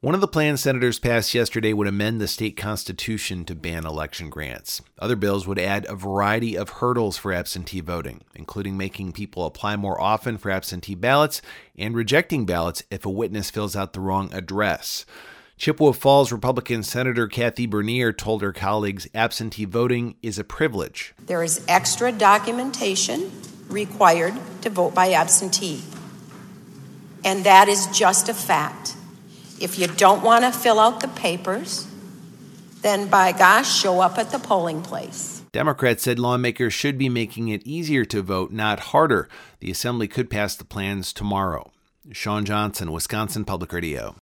One of the plans senators passed yesterday would amend the state constitution to ban election grants. Other bills would add a variety of hurdles for absentee voting, including making people apply more often for absentee ballots and rejecting ballots if a witness fills out the wrong address. Chippewa Falls Republican Senator Kathy Bernier told her colleagues absentee voting is a privilege. There is extra documentation required to vote by absentee, and that is just a fact. If you don't want to fill out the papers, then by gosh, show up at the polling place. Democrats said lawmakers should be making it easier to vote, not harder. The Assembly could pass the plans tomorrow. Sean Johnson, Wisconsin Public Radio.